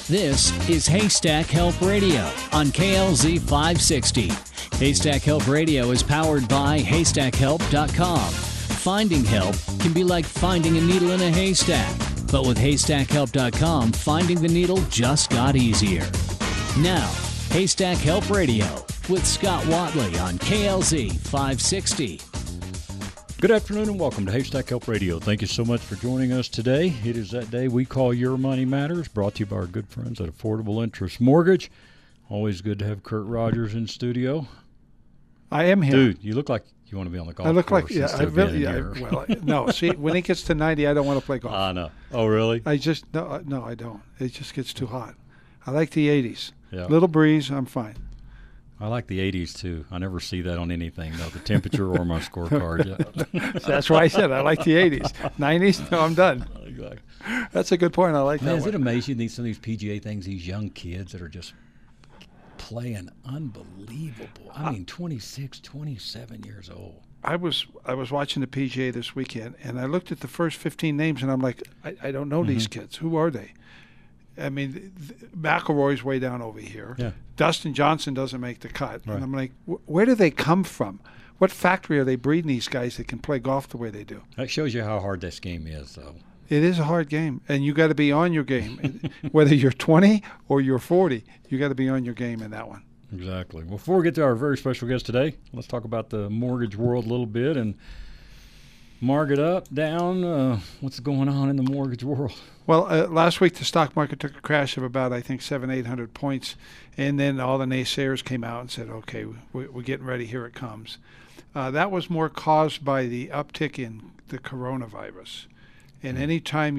This is Haystack Help Radio on KLZ 560. Haystack Help Radio is powered by HaystackHelp.com. Finding help can be like finding a needle in a haystack. But with HaystackHelp.com, finding the needle just got easier. Now, Haystack Help Radio with Scott Watley on KLZ 560. Good afternoon and welcome to Haystack Help Radio. Thank you so much for joining us today. It is that day we call Your Money Matters, brought to you by our good friends at Affordable Interest Mortgage. Always good to have Kurt Rogers in studio. I am here. Dude, you look like you want to be on the golf course. I look like, well, no, see, when it gets to 90, I don't want to play golf. I know. Oh, really? No, I don't. It just gets too hot. I like the 80s. Yeah. Little breeze, I'm fine. I like the 80s, too. I never see that on anything, though, the temperature or my scorecard. Yeah. That's why I said I like the 80s. 90s? No, I'm done. Exactly. That's a good point. I like that. Is it amazing, some of these PGA things, these young kids that are just playing unbelievable. I mean, 26, 27 years old. I was watching the PGA this weekend, and I looked at the first 15 names, and I'm like, I don't know these kids. Who are they? I mean, McIlroy's way down over here. Yeah. Dustin Johnson doesn't make the cut. Right. And I'm like, where do they come from? What factory are they breeding these guys that can play golf the way they do? That shows you how hard this game is, though. It is a hard game, and you got to be on your game. Whether you're 20 or you're 40, you got to be on your game in that one. Exactly. Well, before we get to our very special guest today, let's talk about the mortgage world a little bit and mark it up, down. What's going on in the mortgage world? Well, last week the stock market took a crash of about, I think, 800 points, and then all the naysayers came out and said, okay, we're getting ready, here it comes. That was more caused by the uptick in the coronavirus. And any time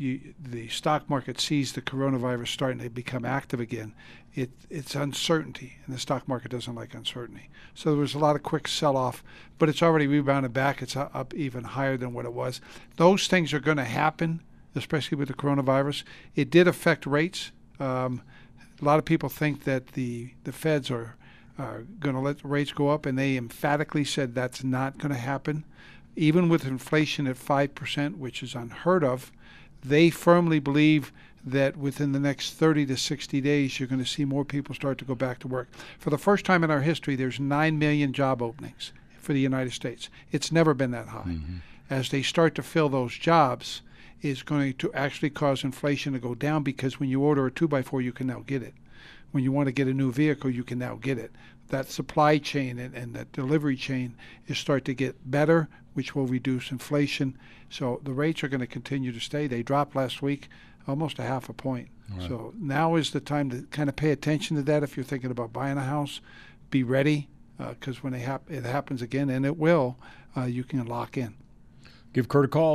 the stock market sees the coronavirus starting to become active again, it's uncertainty, and the stock market doesn't like uncertainty. So there was a lot of quick sell-off, but it's already rebounded back. It's up even higher than what it was. Those things are going to happen, especially with the coronavirus. It did affect rates. A lot of people think that the Feds are going to let rates go up, and they emphatically said that's not going to happen. Even with inflation at 5%, which is unheard of, they firmly believe that within the next 30 to 60 days, you're going to see more people start to go back to work. For the first time in our history, there's 9 million job openings for the United States. It's never been that high. Mm-hmm. As they start to fill those jobs, is going to actually cause inflation to go down, because when you order a 2x4, you can now get it. When you want to get a new vehicle, you can now get it. That supply chain and that delivery chain is start to get better, which will reduce inflation. So the rates are going to continue to stay. They dropped last week almost a half a point. Right. So now is the time to kind of pay attention to that. If you're thinking about buying a house, be ready, because when it happens again, and it will, you can lock in. Give Kurt a call,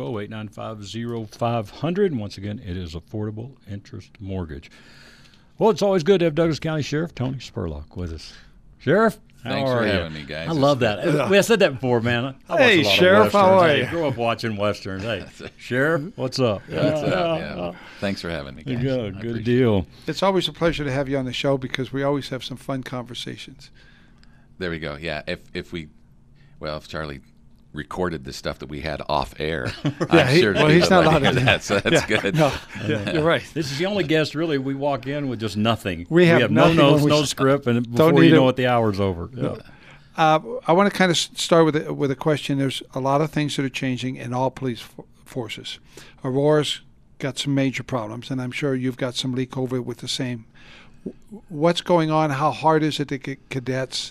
720-895-0500. And once again, it is Affordable Interest Mortgage. Well, it's always good to have Douglas County Sheriff Tony Spurlock with us. Sheriff, thanks for having me, guys. I love that. I said that before, man. Hey, Sheriff, how are you? I grew up watching Westerns. Hey, Sheriff, what's up? What's up? Yeah. Thanks for having me, guys. Good deal. It's always a pleasure to have you on the show, because we always have some fun conversations. There we go. Yeah, if Charlie recorded the stuff that we had off air, he's not allowed to do that, so that's good. No, you're right. This is the only guest, really, we walk in with just nothing. We have no notes, no script, and before you know it, the hour's over. Yeah. I want to kind of start with a question. There's a lot of things that are changing in all police forces. Aurora's got some major problems, and I'm sure you've got some leak over with the same. What's going on? How hard is it to get cadets?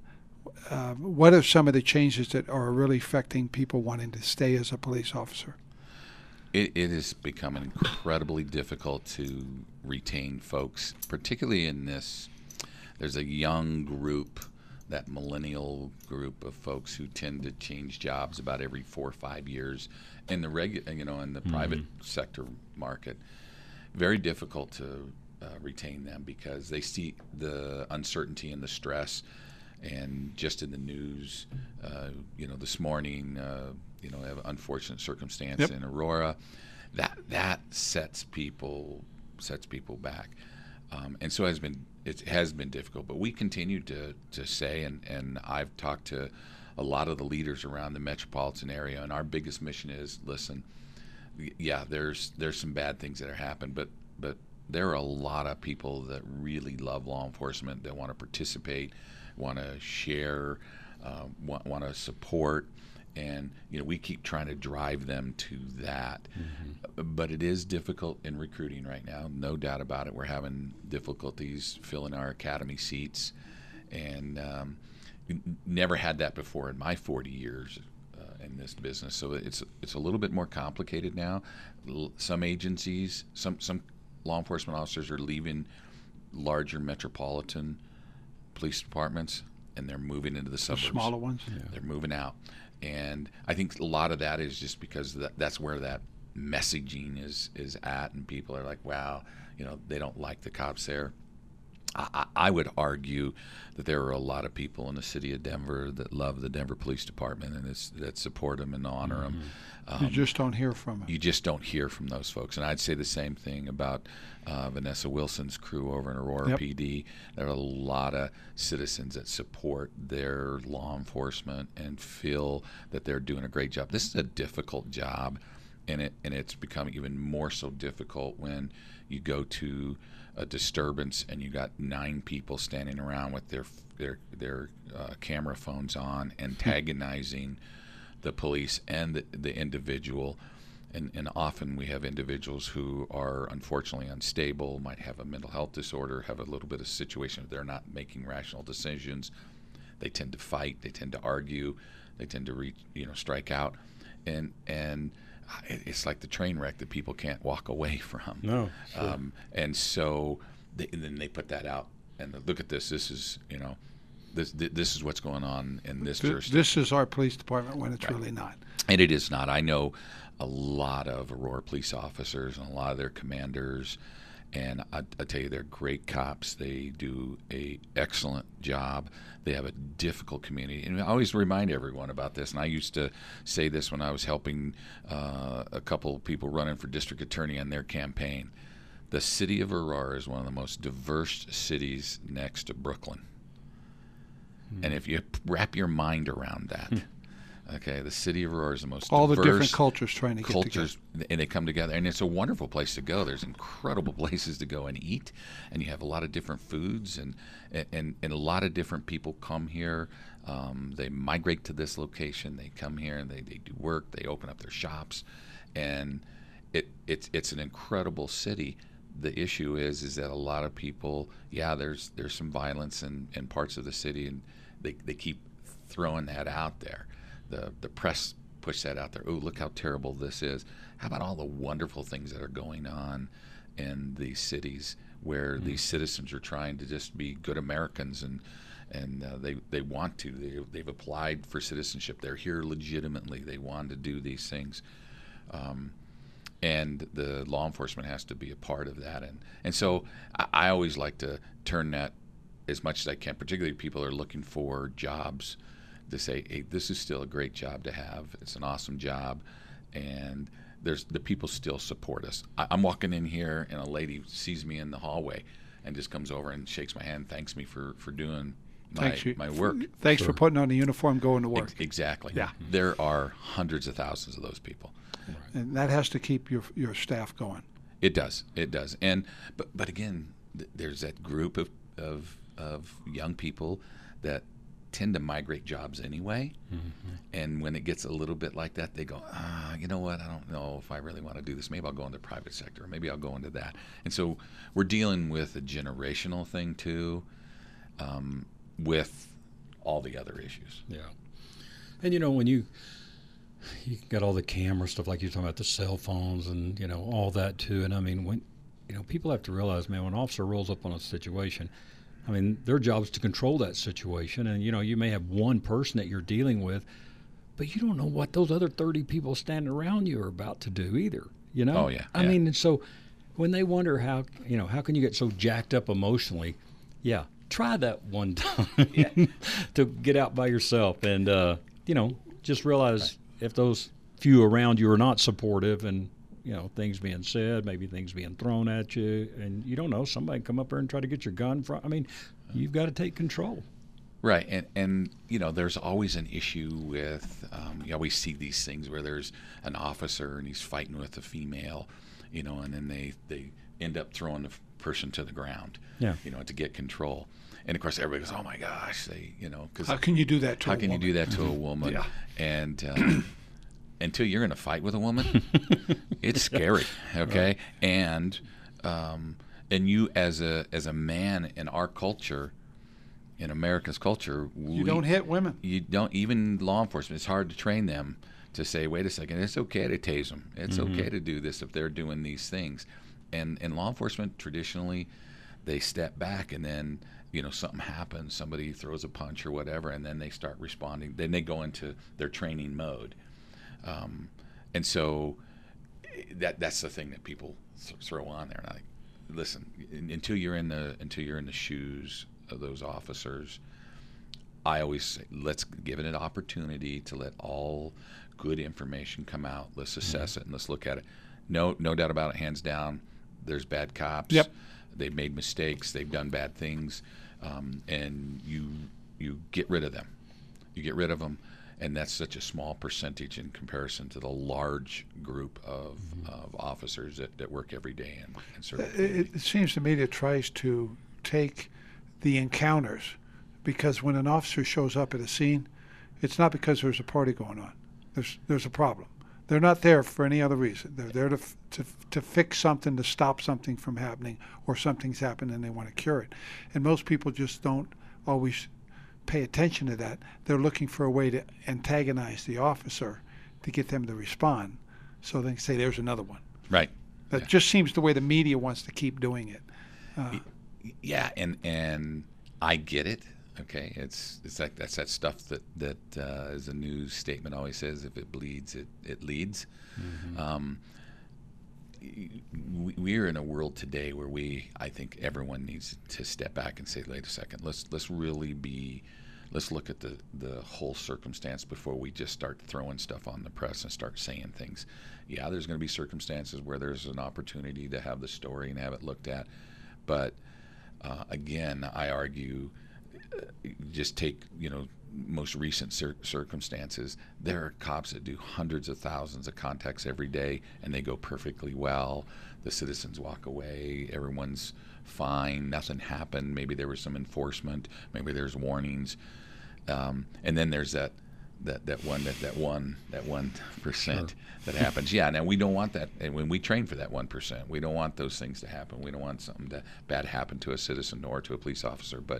What are some of the changes that are really affecting people wanting to stay as a police officer? It is becoming incredibly difficult to retain folks, particularly in this. There's a young group, that millennial group of folks who tend to change jobs about every 4 or 5 years in the in the private sector market. Very difficult to retain them, because they see the uncertainty and the stress. And just in the news, this morning, an unfortunate circumstance in Aurora, that sets people back, and so it has been difficult. But we continue to say, and I've talked to a lot of the leaders around the metropolitan area, and our biggest mission is, listen, yeah, there's some bad things that are happening, but there are a lot of people that really love law enforcement, that want to participate, want to share, want to support, and we keep trying to drive them to that. But it is difficult in recruiting right now, no doubt about it. We're having difficulties filling our academy seats, and never had that before in my 40 years in this business. So it's a little bit more complicated now. Some agencies, some law enforcement officers are leaving larger metropolitan police departments, and they're moving into the suburbs. The smaller ones? Yeah. They're moving out. And I think a lot of that is just because that's where that messaging is at, and people are like, wow, they don't like the cops there. I would argue that there are a lot of people in the city of Denver that love the Denver Police Department and that support them and honor them. You just don't hear from them. You just don't hear from those folks. And I'd say the same thing about Vanessa Wilson's crew over in Aurora PD. There are a lot of citizens that support their law enforcement and feel that they're doing a great job. This is a difficult job, and it's become even more so difficult when you go to a disturbance and you got 9 people standing around with their camera phones on, antagonizing the police and the individual. And often we have individuals who are unfortunately unstable, might have a mental health disorder, have a little bit of situation where they're not making rational decisions. They tend to fight, they tend to argue, they tend to strike out, and it's like the train wreck that people can't walk away from. No. Sure. And so then they put that out and look at this. This is this is what's going on in this jurisdiction. This is our police department when it's really not. And it is not. I know a lot of Aurora police officers and a lot of their commanders, and I tell you, they're great cops. They do a excellent job. They have a difficult community, and I always remind everyone about this. And I used to say this when I was helping a couple of people running for district attorney on their campaign. The city of Aurora is one of the most diverse cities next to Brooklyn. And if you wrap your mind around that, okay, the city of Aurora is the most all diverse. The different cultures trying to get together. And they come together, and it's a wonderful place to go. There's incredible places to go and eat, and you have a lot of different foods, and a lot of different people come here. They migrate to this location. They come here and they do work. They open up their shops, and it's an incredible city. The issue is that a lot of people, there's some violence in parts of the city, and they keep throwing that out there. The press push that out there. Oh, look how terrible this is. How about all the wonderful things that are going on in these cities where these citizens are trying to just be good Americans, and they want to. They've applied for citizenship. They're here legitimately. They want to do these things. And the law enforcement has to be a part of that. And so I always like to turn that as much as I can, particularly people who are looking for jobs, to say, hey, this is still a great job to have. It's an awesome job. And the people still support us. I'm walking in here, and a lady sees me in the hallway and just comes over and shakes my hand, thanks me for doing my work. Thanks for putting on the uniform, going to work. Exactly. Yeah. There are hundreds of thousands of those people. And that has to keep your staff going. It does. And but again, there's that group of young people that tend to migrate jobs anyway. And when it gets a little bit like that, they go, you know what? I don't know if I really want to do this. Maybe I'll go into the private sector. Or maybe I'll go into that. And so we're dealing with a generational thing too, with all the other issues. Yeah. And when you got all the camera stuff, like you're talking about, the cell phones and all that too. And I mean, when people have to realize, man, when an officer rolls up on a situation, I mean, their job is to control that situation. And you may have one person that you're dealing with, but you don't know what those other 30 people standing around you are about to do either. Oh yeah. I mean, and so when they wonder how can you get so jacked up emotionally, try that one time to get out by yourself and just realize if those few around you are not supportive, and things being said, maybe things being thrown at you, and you don't know, somebody come up there and try to get your gun from. I mean, you've got to take control. Right, and there's always an issue with you always see these things where there's an officer and he's fighting with a female, and then they end up throwing the person to the ground, to get control. And of course, everybody goes, "Oh my gosh!" Because how can you do that to a woman? How can you do that to a woman? Yeah. And until you're in a fight with a woman, it's scary. Okay, and you as a man in our culture. In America's culture, you don't hit women. You don't, even law enforcement. It's hard to train them to say, "Wait a second, it's okay to tase them. It's okay to do this if they're doing these things." And in law enforcement, traditionally, they step back, and then something happens. Somebody throws a punch or whatever, and then they start responding. Then they go into their training mode, and so that's the thing that people throw on there. And listen, until you're in the shoes of those officers, I always say, let's give it an opportunity to let all good information come out. Let's assess it and let's look at it. No doubt about it, hands down, there's bad cops. Yep. They've made mistakes. They've done bad things, and you get rid of them. You get rid of them, and that's such a small percentage in comparison to the large group of officers that work every day and serve. It seems to me that it tries to take the encounters, because when an officer shows up at a scene, it's not because there's a party going on. There's a problem. They're not there for any other reason. They're there to fix something, to stop something from happening, or something's happened and they want to cure it. And most people just don't always pay attention to that. They're looking for a way to antagonize the officer to get them to respond, so they can say, "There's another one." Right. That just seems the way the media wants to keep doing it. Yeah, and I get it. Okay, it's like that's that stuff that as a news statement always says, if it bleeds, it leads. We're in a world today where I think everyone needs to step back and say, wait a second, let's look at the whole circumstance before we just start throwing stuff on the press and start saying things. Yeah, there's going to be circumstances where there's an opportunity to have the story and have it looked at, but again, I argue, just take most recent circumstances. There are cops that do hundreds of thousands of contacts every day, and they go perfectly well. The citizens walk away. Everyone's fine. Nothing happened. Maybe there was some enforcement. Maybe there's warnings. And then there's that 1% that happens. Yeah. Now we don't want that, and when we train for that 1%, we don't want those things to happen. We don't want something bad happen to a citizen or to a police officer. But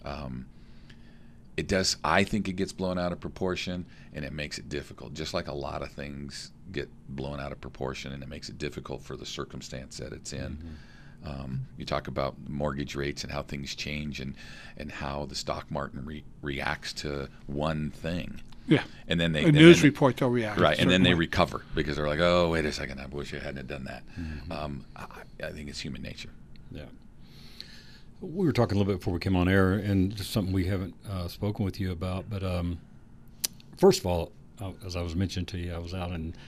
it does. I think it gets blown out of proportion, and it makes it difficult. Just like a lot of things get blown out of proportion, and it makes it difficult for the circumstance that it's in. You talk about mortgage rates and how things change, and how the stock market reacts to one thing. Yeah. And then a news report, they'll react. Right, and then they recover because they're like, "Oh, wait a second, I wish I hadn't done that." I think it's human nature. Yeah. We were talking a little bit before we came on air, and just something we haven't spoken with you about. But first of all, as I was mentioning to you, I was out in,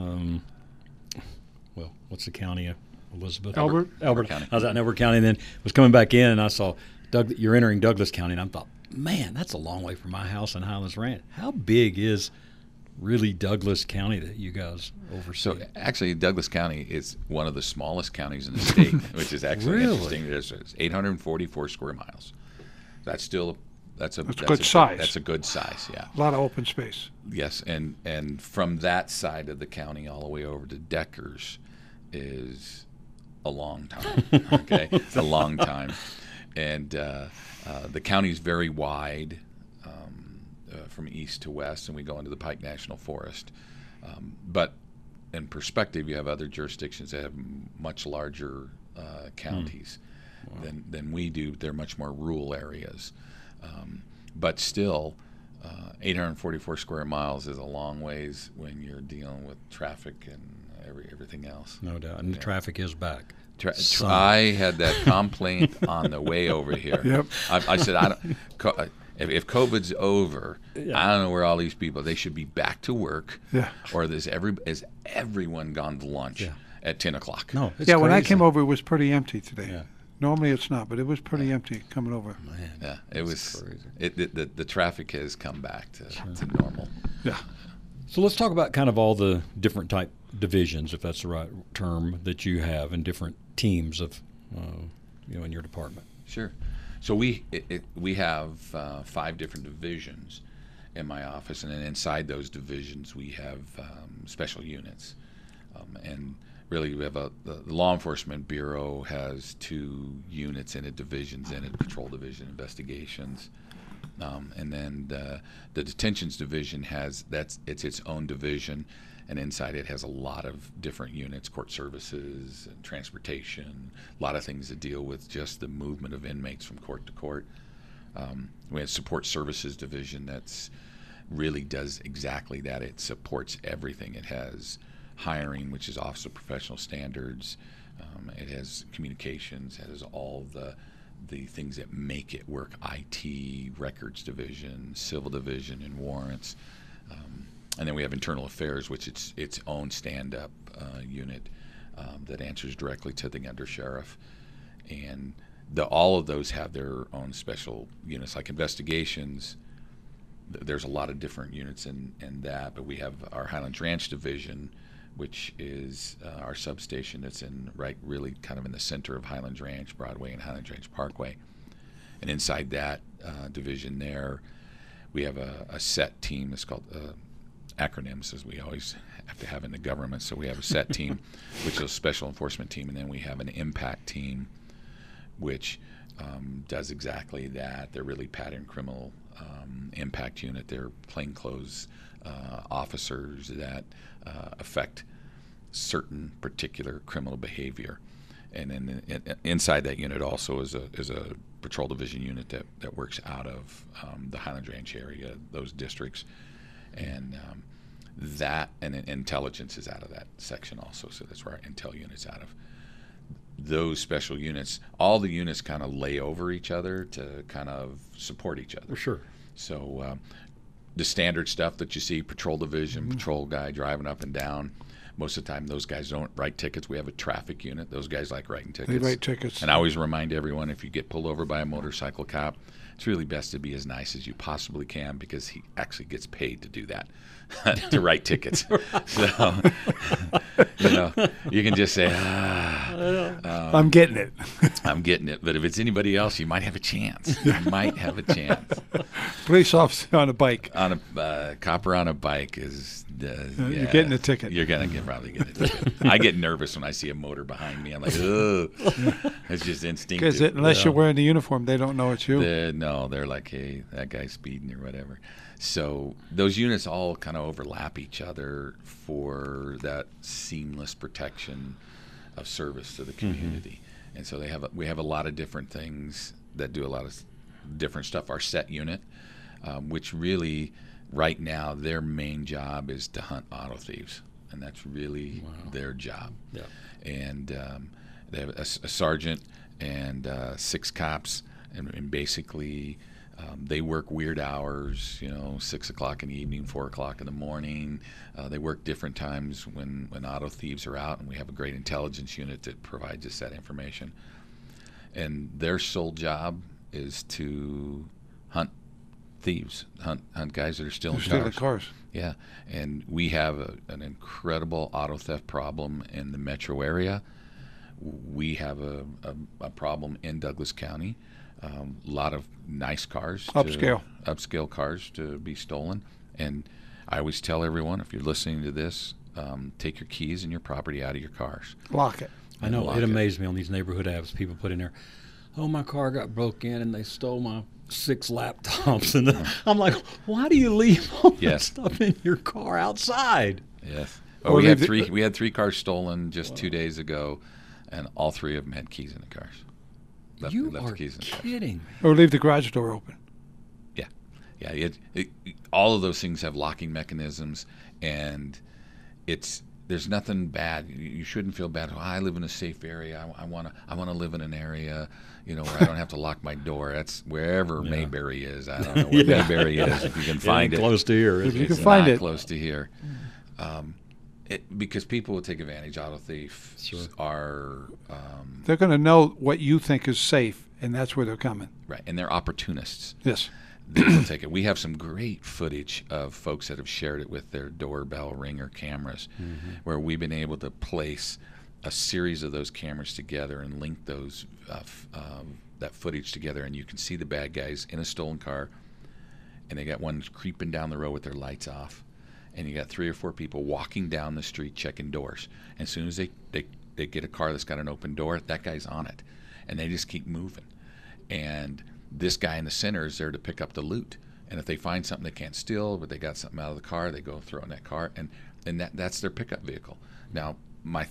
what's the county? Elizabeth? Elbert County. I was out in Elbert County, and then was coming back in, and I saw you're entering Douglas County, and I thought, man, that's a long way from my house in Highlands Ranch. How big is really Douglas County that you guys oversee? So actually, Douglas County is one of the smallest counties in the state, which is actually interesting. It's 844 square miles. That's still that's a good size. That's a good size. Yeah. A lot of open space. Yes, and from that side of the county all the way over to Deckers is a long time. Okay, it's a long time, and the county is very wide. From east to west, and we go into the Pike National Forest. But in perspective, you have other jurisdictions that have much larger counties than we do. They're much more rural areas. But still, 844 square miles is a long ways when you're dealing with traffic and everything else. No doubt. And the traffic is back. I had that complaint on the way over here. Yep. I said, if COVID's over, I don't know where all these people, they should be back to work. Yeah. Or is everyone gone to lunch at 10 o'clock? No, it's crazy. When I came over, it was pretty empty today. Yeah. Normally it's not, but it was pretty empty coming over. Man, Yeah, it was. crazy. The traffic has come back to normal. Yeah. So let's talk about kind of all the different type divisions, if that's the right term, that you have in different teams of, in your department. Sure. So we have 5 different divisions in my office, and then inside those divisions we have special units, and really we have the Law Enforcement Bureau has 2 units in it, divisions in it, Patrol Division, Investigations, and then the Detentions Division it's its own division, and inside it has a lot of different units, court services, and transportation, a lot of things that deal with just the movement of inmates from court to court. We have Support Services Division that's really does exactly that. It supports everything. It has hiring, which is Office of Professional Standards. It has communications. It has all the things that make it work: IT, Records Division, Civil Division, and Warrants. And then we have Internal Affairs, which it's its own stand-up unit that answers directly to the undersheriff. And all of those have their own special units, like Investigations. There's a lot of different units in that, but we have our Highlands Ranch Division, which is our substation that's really kind of in the center of Highlands Ranch, Broadway, and Highlands Ranch Parkway. And inside that division there, we have a SET team. It's called acronyms, as we always have to have in the government. So we have a SET team, which is a special enforcement team, and then we have an impact team, which does exactly that. They're really pattern criminal impact unit. They're plainclothes officers that affect certain particular criminal behavior. And then inside that unit also is a patrol division unit that works out of the Highlands Ranch area, those districts, and intelligence is out of that section also. So that's where our intel unit's out of. Those special units, all the units kind of lay over each other to kind of support each other. For sure. So the standard stuff that you see, patrol division, patrol guy driving up and down, most of the time those guys don't write tickets. We have a traffic unit. Those guys like writing tickets. They write tickets. And I always remind everyone, if you get pulled over by a motorcycle cop, it's really best to be as nice as you possibly can, because he actually gets paid to do that, to write tickets. So, you can just say, I'm getting it. I'm getting it. But if it's anybody else, you might have a chance. You might have a chance. Police officer on a bike. On a copper on a bike is you're getting a ticket. You're gonna probably get a ticket. I get nervous when I see a motor behind me. I'm like, ugh. It's just instinctive. Because unless you're wearing the uniform, they don't know it's you. They're like, hey, that guy's speeding or whatever. So those units all kind of overlap each other for that seamless protection of service to the community. And so we have a lot of different things that do a lot of different stuff. Our SET unit, which really right now their main job is to hunt auto thieves, and that's really their job. Yeah. And they have a sergeant and 6 cops, and basically they work weird hours, 6 o'clock in the evening, 4 o'clock in the morning. They work different times when auto thieves are out, and we have a great intelligence unit that provides us that information. And their sole job is to hunt thieves, hunt guys that are stealing cars. Yeah, and we have an incredible auto theft problem in the metro area. We have a problem in Douglas County. A lot of nice cars, upscale cars to be stolen. And I always tell everyone, if you're listening to this, take your keys and your property out of your cars. Lock it. I know, it amazed me on these neighborhood apps. People put in there, oh, my car got broke in and they stole my 6 laptops. And I'm like, why do you leave all that stuff in your car outside? Yes. Oh, we had 3 cars stolen just 2 days ago, and all 3 of them had keys in the cars. Left are the keys in the cars. kidding me. Or leave the garage door open. Yeah. All of those things have locking mechanisms, and there's nothing bad. You shouldn't feel bad. Oh, I live in a safe area. I want to live in an area, where I don't have to lock my door. That's wherever Mayberry is. I don't know where Mayberry is. If you can find it, close to here. If you can find it, close to here. Because people will take advantage. Auto thieves Sure. are They're going to know what you think is safe, and that's where they're coming. right, and they're opportunists. Yes. They will take it. We have some great footage of folks that have shared it with their doorbell ringer cameras, where we've been able to place a series of those cameras together and link those that footage together, and you can see the bad guys in a stolen car, and they got one creeping down the road with their lights off, and you got 3 or 4 people walking down the street checking doors. And as soon as they get a car that's got an open door, that guy's on it, and they just keep moving. And this guy in the center is there to pick up the loot. And if they find something they can't steal, but they got something out of the car, they go throw it in that car, and that's their pickup vehicle. Now, my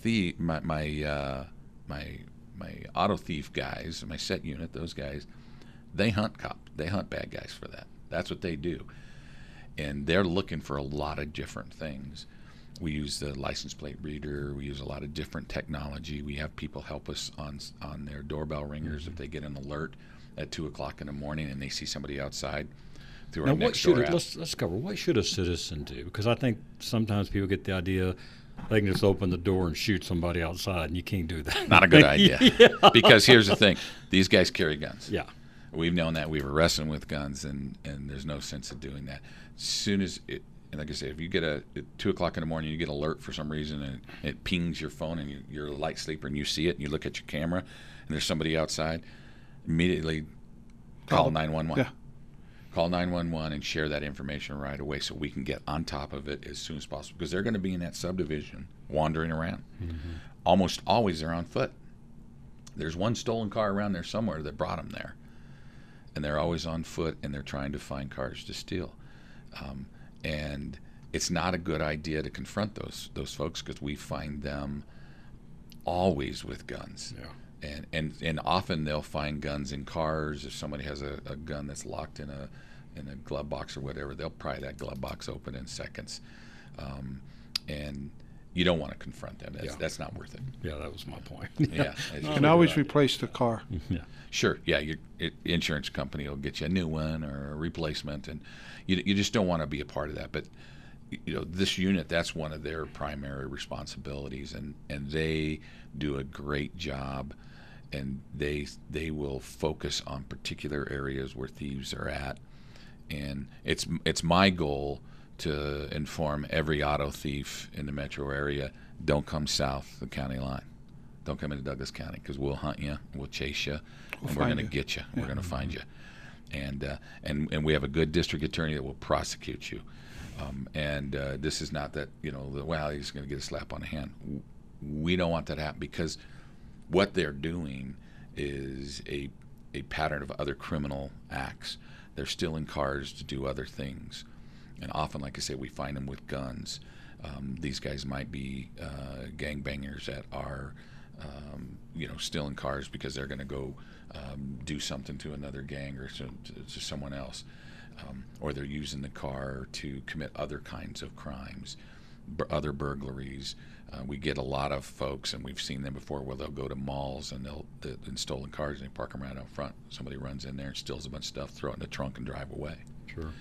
auto thief guys, my set unit, those guys, they hunt bad guys for that. That's what they do. And they're looking for a lot of different things. We use the license plate reader. We use a lot of different technology. We have people help us on their doorbell ringers if they get an alert at 2 o'clock in the morning and they see somebody outside through our Nextdoor app. Let's cover, what should a citizen do? Because I think sometimes people get the idea they can just open the door and shoot somebody outside, and you can't do that. Not a good idea. Yeah. Because here's the thing. These guys carry guns. Yeah. We've known that. We've arrested them with guns, and there's no sense of doing that. As soon as it, and like I say, if you get at 2 o'clock in the morning, you get an alert for some reason, and it pings your phone, and you're a light sleeper, and you see it, and you look at your camera, and there's somebody outside, immediately call 911. Yeah. Call 911 and share that information right away so we can get on top of it as soon as possible, because they're going to be in that subdivision wandering around. Almost always they're on foot. There's one stolen car around there somewhere that brought them there. And they're always on foot, and they're trying to find cars to steal. And it's not a good idea to confront those folks, because we find them always with guns. Yeah. And often they'll find guns in cars. If somebody has a gun that's locked in a glove box or whatever, they'll pry that glove box open in seconds. And you don't want to confront them. That's not worth it. Yeah, that was my point. Yeah. You can always replace the car. Yeah. Sure. Yeah, your insurance company will get you a new one or a replacement, and you just don't want to be a part of that. But this unit, that's one of their primary responsibilities, and they do a great job, and they will focus on particular areas where thieves are at. And it's my goal to inform every auto thief in the metro area: don't come south the county line. Don't come into Douglas County, because we'll hunt you, we'll chase you, and we're going to get you. Yeah. We're going to find you, and we have a good district attorney that will prosecute you. This is not that he's going to get a slap on the hand. We don't want that to happen, because what they're doing is a pattern of other criminal acts. They're stealing cars to do other things, and often, like I say, we find them with guns. These guys might be gangbangers that are stealing cars because they're going to go do something to another gang or to someone else. Or they're using the car to commit other kinds of crimes, other burglaries. We get a lot of folks, and we've seen them before, where they'll go to malls and in stolen cars, and they park them right out front. Somebody runs in there and steals a bunch of stuff, throw it in the trunk, and drive away. Sure.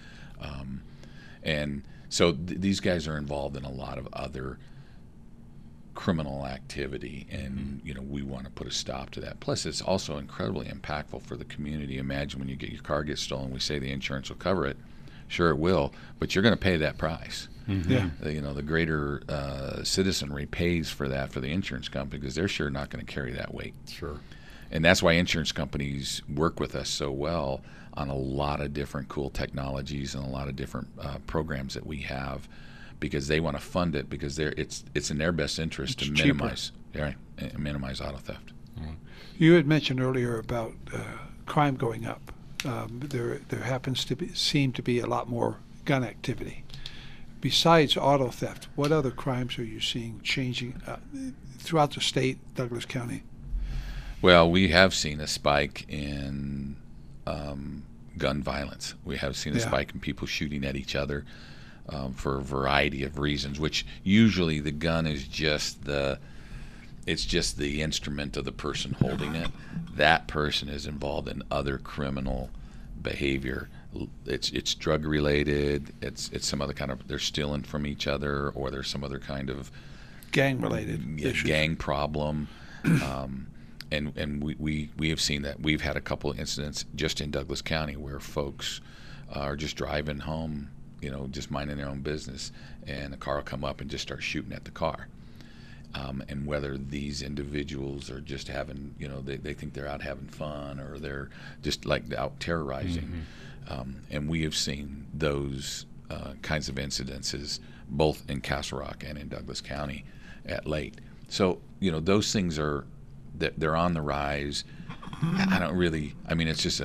And so these guys are involved in a lot of other criminal activity, and we want to put a stop to that. Plus, it's also incredibly impactful for the community. Imagine when your car gets stolen, we say the insurance will cover it. Sure, it will, but you're going to pay that price. Yeah. The greater citizenry pays for that for the insurance company, because they're sure not going to carry that weight. Sure. And that's why insurance companies work with us so well on a lot of different cool technologies and a lot of different programs that we have, because they want to fund it, because it's in their best interest to minimize auto theft. Mm-hmm. You had mentioned earlier about crime going up. There happens to seem to be a lot more gun activity. Besides auto theft, what other crimes are you seeing changing throughout the state, Douglas County? Well, we have seen a spike in gun violence. We have seen a spike in people shooting at each other for a variety of reasons, which usually the gun is just the instrument of the person holding it. That person is involved in other criminal behavior. It's drug related. It's some other kind of, they're stealing from each other, or there's some other kind of gang related issues. Gang problem. And we have seen that. We've had a couple of incidents just in Douglas County where folks are just driving home, just minding their own business, and a car will come up and just start shooting at the car. And whether these individuals are just having, they think they're out having fun, or they're just like out terrorizing. And we have seen those kinds of incidences both in Castle Rock and in Douglas County at late. So, those things they're on the rise. It's just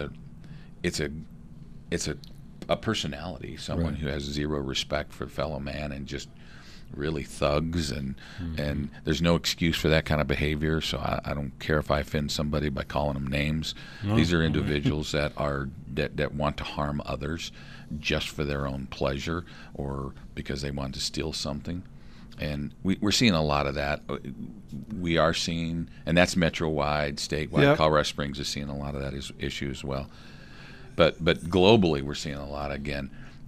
it's a personality, someone who has zero respect for fellow man and just really thugs, and there's no excuse for that kind of behavior. So I don't care if I offend somebody by calling them names. These are individuals that want to harm others just for their own pleasure, or because they want to steal something. And we're seeing a lot of that. We are seeing, and that's metro-wide, statewide. Yep. Colorado Springs is seeing a lot of that issue as well. But globally, we're seeing a lot again.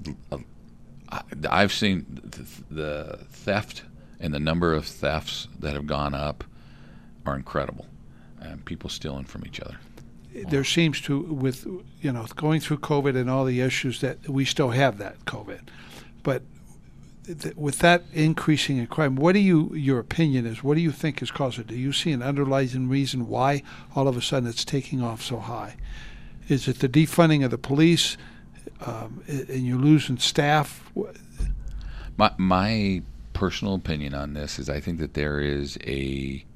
I've seen the theft and the number of thefts that have gone up are incredible, and people stealing from each other. There seems to, with going through COVID and all the issues, that we still have that COVID, but with that increasing in crime, your opinion is, what do you think is causing it? Do you see an underlying reason why all of a sudden it's taking off so high? Is it the defunding of the police, and you're losing staff? My personal opinion on this is, I think that there is a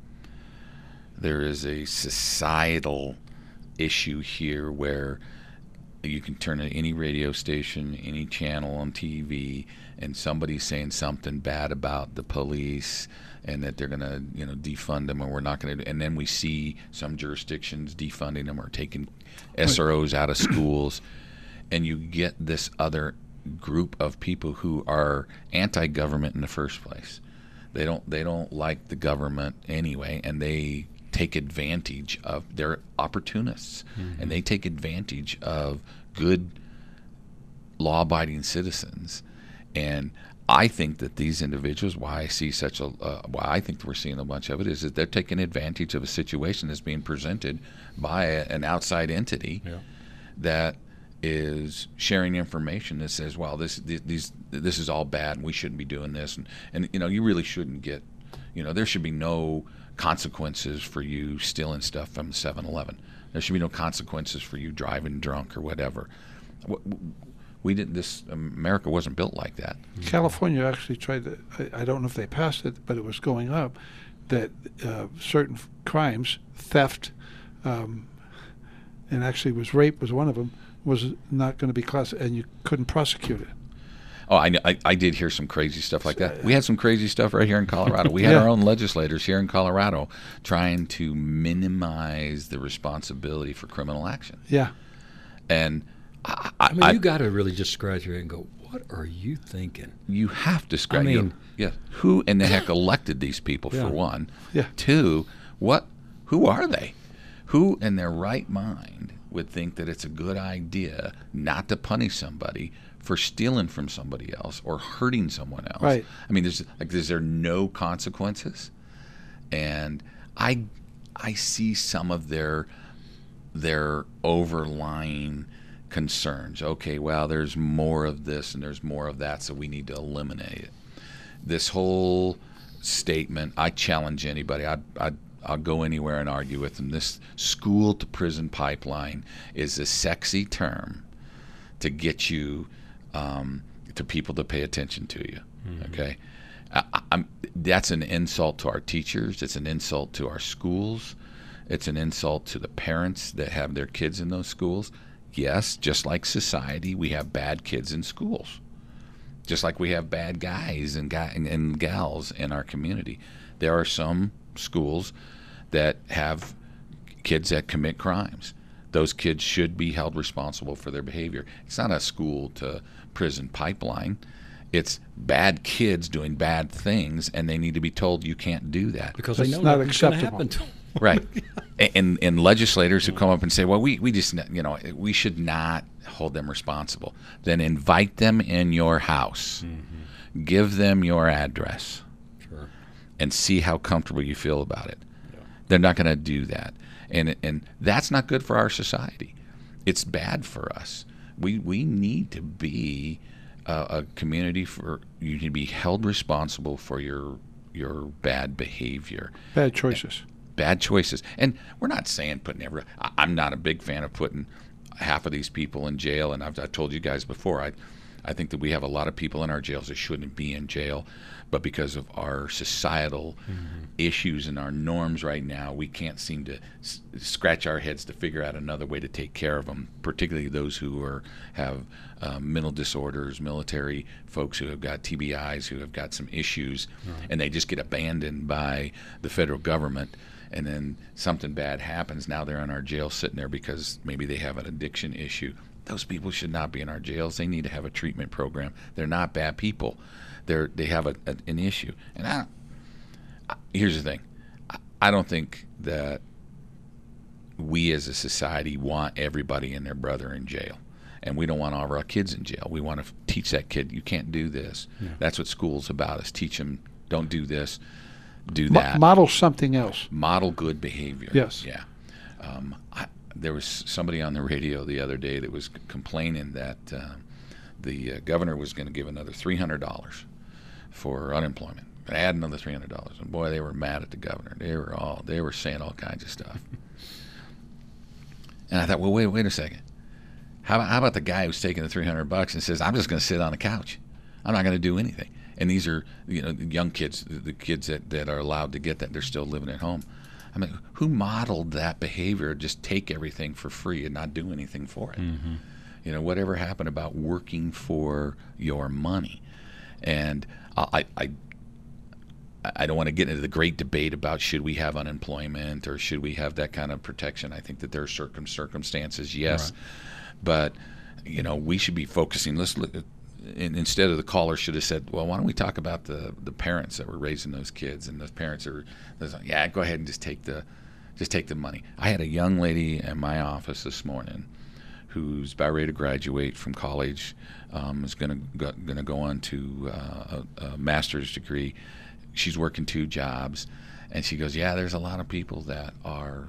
societal issue here where you can turn to any radio station, any channel on TV, and somebody's saying something bad about the police, and that they're going to, defund them, and we're not going to. And then we see some jurisdictions defunding them or taking SROs out of schools, and you get this other group of people who are anti-government in the first place. They don't like the government anyway, and they take advantage of, they're opportunists, and they take advantage of good law-abiding citizens. And I think that these individuals, why I think we're seeing a bunch of it, is that they're taking advantage of a situation that's being presented by an outside entity that is sharing information that says, well, this is all bad and we shouldn't be doing this, and you really shouldn't get, there should be no consequences for you stealing stuff from 7-Eleven. There should be no consequences for you driving drunk or whatever. We didn't. America wasn't built like that. California actually tried to. I don't know if they passed it, but it was going up that certain crimes, theft, and actually rape was one of them, was not going to be classified, and you couldn't prosecute it. Oh, I did hear some crazy stuff like that. We had some crazy stuff right here in Colorado. We had our own legislators here in Colorado trying to minimize the responsibility for criminal action. Yeah. And I mean, you got to really just scratch your head and go, what are you thinking? You have to scratch. Who in the heck elected these people, for one? Yeah. Two, who are they? Who in their right mind would think that it's a good idea not to punish somebody for stealing from somebody else or hurting someone else? Right. I mean, is there no consequences? And I see some of their overlying concerns. Okay, well, there's more of this and there's more of that, so we need to eliminate it. This whole statement, I challenge anybody. I'll go anywhere and argue with them. This school to prison pipeline is a sexy term to get you to people to pay attention to you. Okay, that's an insult to our teachers. It's an insult to our schools. It's an insult to the parents that have their kids in those schools. Yes, just like society, we have bad kids in schools. Just like we have bad guys and gals in our community. There are some schools that have kids that commit crimes. Those kids should be held responsible for their behavior. It's not a school to prison pipeline. It's bad kids doing bad things, and they need to be told you can't do that. Because they know not nothing's going to acceptable. happen to them. Right. And legislators who come up and say, well, we just, we should not hold them responsible. Then invite them in your house. Mm-hmm. Give them your address. Sure. And see how comfortable you feel about it. Yeah. They're not going to do that. And that's not good for our society. It's bad for us. We need to be a community for you to be held responsible for your bad behavior. Bad choices. Bad choices. And we're not saying I'm not a big fan of putting half of these people in jail. And I've told you guys before, I think that we have a lot of people in our jails that shouldn't be in jail. But because of our societal issues and our norms right now, we can't seem to scratch our heads to figure out another way to take care of them, particularly those who have mental disorders, military folks who have got TBIs, who have got some issues, and they just get abandoned by the federal government. And then something bad happens. Now they're in our jail sitting there because maybe they have an addiction issue. Those people should not be in our jails. They need to have a treatment program. They're not bad people. They have an issue. And here's the thing. I don't think that we as a society want everybody and their brother in jail. And we don't want all of our kids in jail. We want to teach that kid, you can't do this. Yeah. That's what school's about, is teach them, don't do this, do that. Model something else. Model good behavior. Yes. Yeah. There was somebody on the radio the other day that was complaining that the governor was going to give another $300 for unemployment, add another $300. And boy, they were mad at the governor. They were saying all kinds of stuff. And I thought, well, wait a second. How about the guy who's taking the $300 and says, I'm just going to sit on the couch. I'm not going to do anything. And these are, young kids, the kids that are allowed to get that, they're still living at home. I mean, who modeled that behavior? Just take everything for free and not do anything for it. Mm-hmm. Whatever happened about working for your money? And I don't want to get into the great debate about should we have unemployment or should we have that kind of protection. I think that there are circumstances, yes, right. But we should be focusing. Let's look. Instead of the caller should have said, well, why don't we talk about the parents that were raising those kids, and those parents are, yeah, go ahead and just take the money. I had a young lady in my office this morning who's about ready to graduate from college, is going to go on to a master's degree. She's working 2 jobs, and she goes, yeah, there's a lot of people that are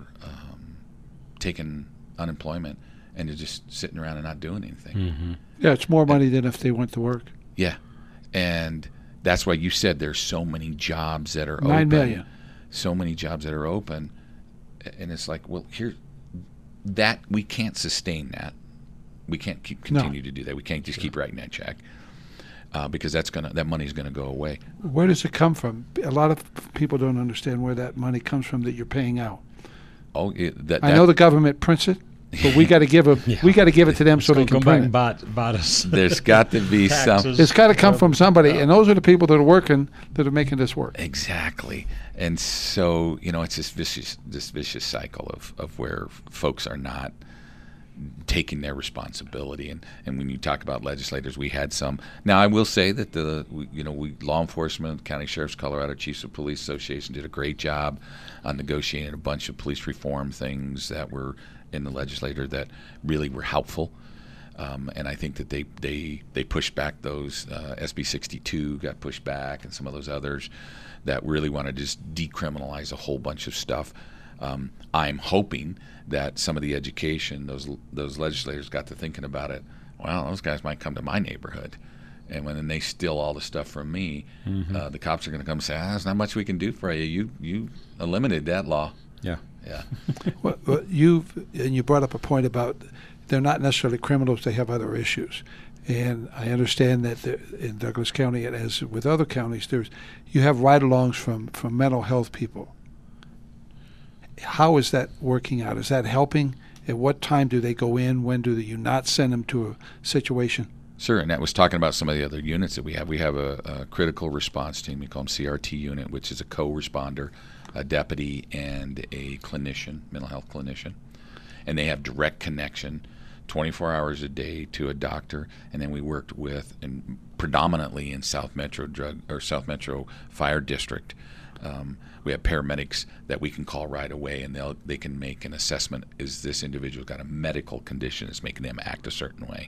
taking unemployment and they're just sitting around and not doing anything. Mm-hmm. Yeah, it's more money than if they went to work. Yeah, and that's why you said there's so many jobs that are 9 open. million. So many jobs that are open, and it's like, well, that we can't sustain that. We can't continue to do that. We can't just keep writing that check because that money's gonna go away. Where does it come from? A lot of people don't understand where that money comes from that you're paying out. Oh, I know the government prints it. But we got to give we got to give it to them so they can print it. Bite us. There's got to be some. It's got to come from somebody, and those are the people that are working, that are making this work. Exactly, and so it's this vicious cycle of where folks are not taking their responsibility. And when you talk about legislators, we had some. Now I will say that law enforcement, County Sheriff's Colorado Chiefs of Police Association did a great job on negotiating a bunch of police reform things that were in the legislature that really were helpful, and I think that they pushed back those. SB 62 got pushed back, and some of those others that really want to just decriminalize a whole bunch of stuff. I'm hoping that some of the education, those legislators got to thinking about it. Well, those guys might come to my neighborhood, and when they steal all the stuff from me, the cops are going to come and say, there's not much we can do for you. You eliminated that law. Yeah. Yeah. Well, you brought up a point about they're not necessarily criminals; they have other issues, and I understand that in Douglas County, and as with other counties, you have ride-alongs from mental health people. How is that working out? Is that helping? At what time do they go in? When do you not send them to a situation? Sure, and that was talking about some of the other units that we have. We have a critical response team. We call them CRT unit, which is a co-responder, a deputy, and a clinician, mental health clinician. And they have direct connection 24 hours a day to a doctor. And then we worked with, and predominantly in South Metro Fire District, We have paramedics that we can call right away, and they can make an assessment. Is this individual got a medical condition that's making them act a certain way?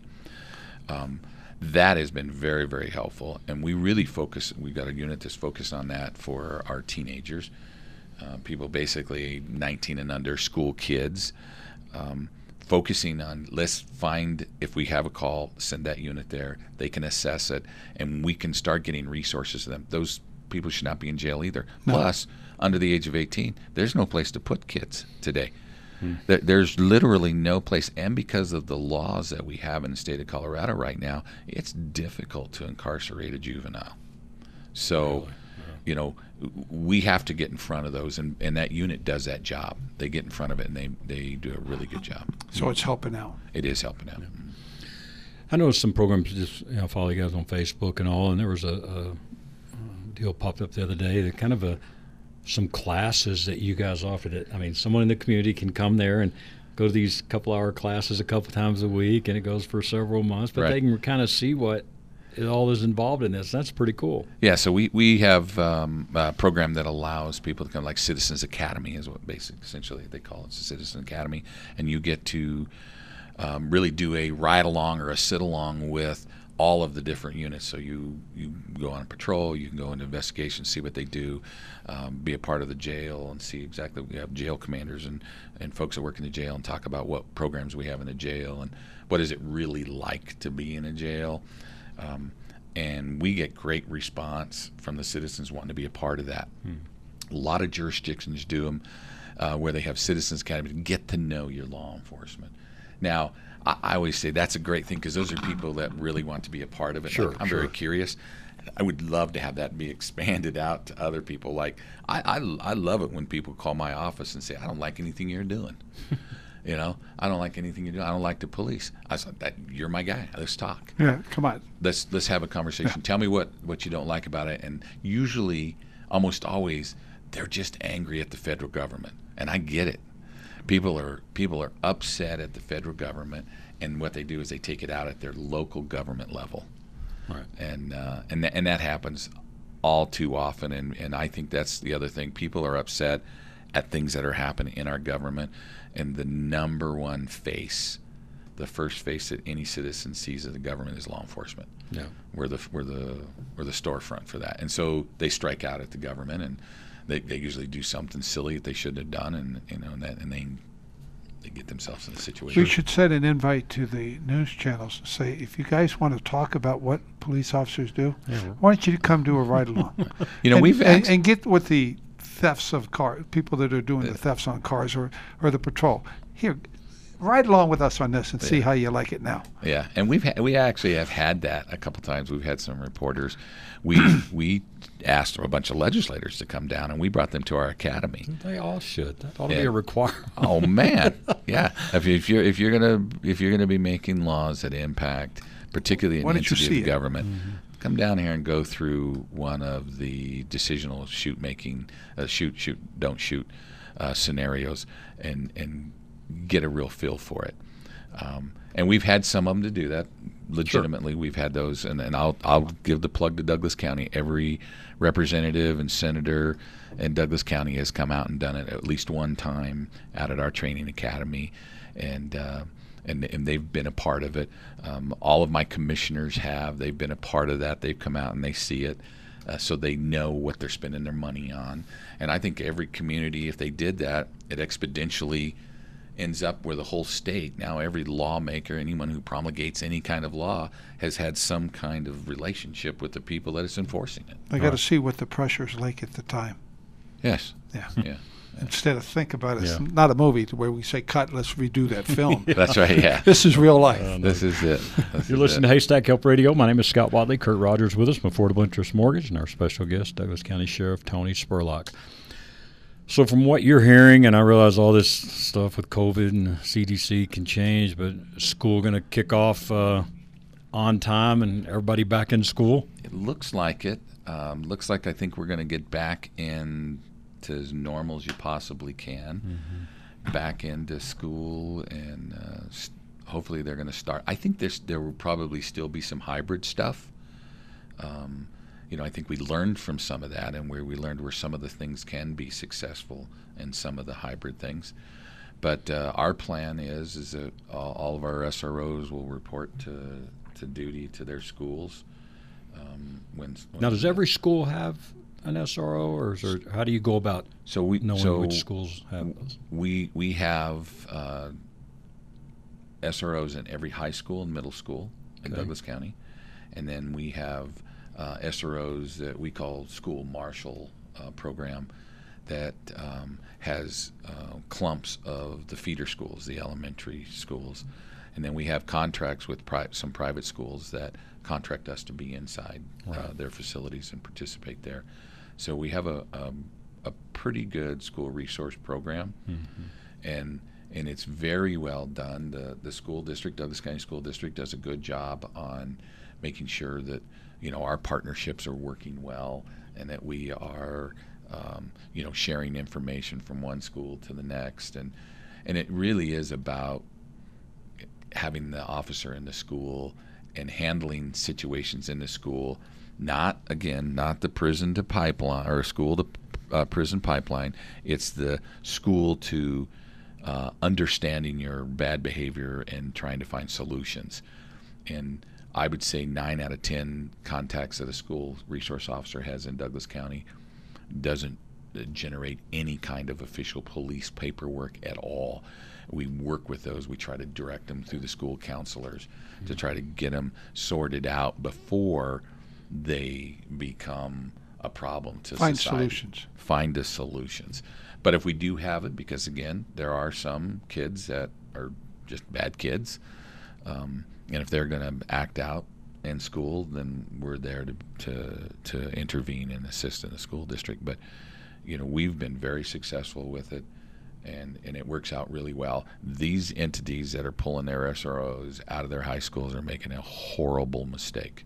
That has been very, very helpful, and we really focus. We've got a unit that's focused on that for our teenagers, people basically 19 and under, school kids, focusing on, let's find, if we have a call, send that unit there. They can assess it, and we can start getting resources to them. Those people should not be in jail either. No. Plus, under the age of 18, there's no place to put kids today. There's literally no place, and because of the laws that we have in the state of Colorado right now, it's difficult to incarcerate a juvenile. So, you know, we have to get in front of those, and that unit does that job. They get in front of it, and they do a really good job. So it's helping out. It is helping out. I know some programs just follow you guys on Facebook and all, and there was a deal popped up the other day that kind of some classes that you guys offered it. I mean, someone in the community can come there and go to these couple-hour classes a couple times a week, and it goes for several months, but they can kind of see what it all is involved in this. That's pretty cool. Yeah, so we have a program that allows people to come, like Citizens Academy is what essentially they call it, Citizen Academy, and you get to really do a ride-along or a sit-along with all of the different units. So you go on patrol, you can go into investigation, see what they do, be a part of the jail and see exactly. We have jail commanders and folks that work in the jail and talk about what programs we have in the jail and what is it really like to be in a jail. And we get great response from the citizens wanting to be a part of that. A lot of jurisdictions do them where they have Citizens Academy to get to know your law enforcement. Now, I always say that's a great thing because those are people that really want to be a part of it. Sure, like, I'm very curious. I would love to have that be expanded out to other people. Like I love it when people call my office and say, I don't like anything you're doing. You know, I don't like anything you do. I don't like the police. I said, you're my guy. Let's talk. Yeah, come on. Let's have a conversation. Tell me what you don't like about it. And usually, almost always, they're just angry at the federal government, and I get it. People are upset at the federal government, and what they do is they take it out at their local government level, Right. and that happens all too often. And I think that's the other thing. People are upset at things that are happening in our government, and the number one face, the first face that any citizen sees of the government is law enforcement. Yeah. We're the storefront for that, and so they strike out at the government, and they usually do something silly that they shouldn't have done, and they get themselves in a situation. We should send an invite to the news channels and say, if you guys want to talk about what police officers do, why don't you come do a ride-along? And get with the thefts of cars, people that are doing the thefts on cars or the patrol. Here, ride along with us on this and see how you like it now. Yeah, and we actually have had that a couple times. We've had some reporters. We asked a bunch of legislators to come down, and we brought them to our academy. They all should. That ought to be a requirement. Oh man, yeah. If you're gonna be making laws that impact, particularly an entity of government, come down here and go through one of the decisional shoot, don't shoot scenarios, and get a real feel for it. And we've had some of them to do that legitimately. Sure. We've had those, and I'll give the plug to Douglas County. Every representative and senator in Douglas County has come out and done it at least one time out at our training academy, and they've been a part of it. All of my commissioners have. They've been a part of that. They've come out and they see it, so they know what they're spending their money on. And I think every community, if they did that, it exponentially ends up where the whole state, now every lawmaker, anyone who promulgates any kind of law, has had some kind of relationship with the people that is enforcing it. They got to see what the pressure's like at the time. Yes. Yeah. Yeah. Instead of think about it, it's not a movie where we say, cut, let's redo that film. That's right, yeah. This is real life. This is it. You're listening to Haystack Help Radio. My name is Scott Wadley. Kurt Rogers with us from Affordable Interest Mortgage, and our special guest, Douglas County Sheriff Tony Spurlock. So from what you're hearing, and I realize all this stuff with COVID and CDC can change, but is school going to kick off on time and everybody back in school? It looks like it. Looks like I think we're going to get back in to as normal as you possibly can, back into school, and hopefully they're going to start. I think there will probably still be some hybrid stuff. I think we learned from some of that, and where we learned where some of the things can be successful and some of the hybrid things. But our plan is that all of our SROs will report to duty to their schools. Now, does every school have an SRO, or is there, how do you go about knowing which schools have those? We have SROs in every high school and middle school in Douglas County, and then we have SROs that we call school marshal program that has clumps of the feeder schools, the elementary schools, and then we have contracts with some private schools that contract us to be inside their facilities and participate there. So we have a pretty good school resource program, and it's very well done. The school district, Douglas County School District, does a good job on making sure that our partnerships are working well, and that we are sharing information from one school to the next, and it really is about having the officer in the school and handling situations in the school, not the prison to pipeline or school to prison pipeline. It's the school to understanding your bad behavior and trying to find solutions. And I would say 9 out of 10 contacts that a school resource officer has in Douglas County doesn't generate any kind of official police paperwork at all. We work with those. We try to direct them through the school counselors to try to get them sorted out before they become a problem to society. Find the solutions. But if we do have it, because again, there are some kids that are just bad kids, and if they're going to act out in school, then we're there to intervene and assist in the school district. But we've been very successful with it, and it works out really well. These entities that are pulling their SROs out of their high schools are making a horrible mistake,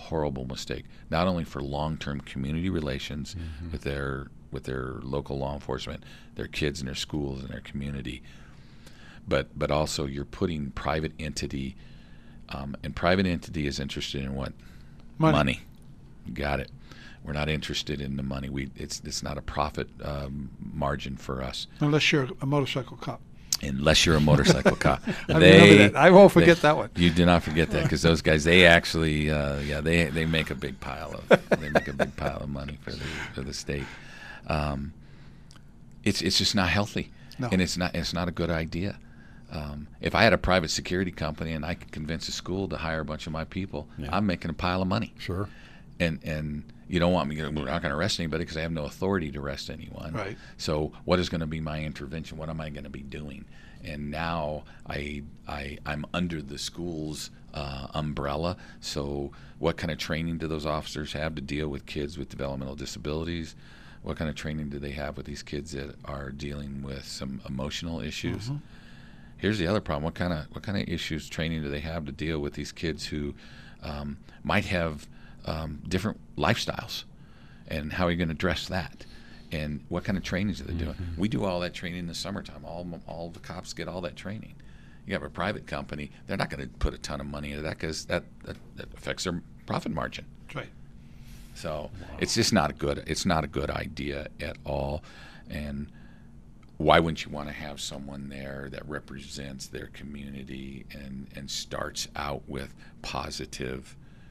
not only for long-term community relations with their local law enforcement, their kids and their schools and their community, but also you're putting private entity, and private entity is interested in what? Money. Got it. We're not interested in the money. It's not a profit margin for us. Unless you're a motorcycle cop. Unless you're a motorcycle cop. I remember that. I won't forget that one. You do not forget that, because those guys, they actually, they make a big pile of money for the state. It's just not healthy, and it's not a good idea. If I had a private security company and I could convince a school to hire a bunch of my people, I'm making a pile of money. Sure. And you don't want me we're not going to arrest anybody because I have no authority to arrest anyone. Right. So what is going to be my intervention? What am I going to be doing? And now I'm under the school's umbrella. So what kind of training do those officers have to deal with kids with developmental disabilities? What kind of training do they have with these kids that are dealing with some emotional issues? Here's the other problem. What kind of issues, training do they have to deal with these kids who might have different lifestyles, and how are you going to address that? And what kind of trainings are they doing? We do all that training in the summertime. All the cops get all that training. You have a private company; they're not going to put a ton of money into that because that affects their profit margin. That's right. So it's just not a good idea at all. And why wouldn't you want to have someone there that represents their community and starts out with positive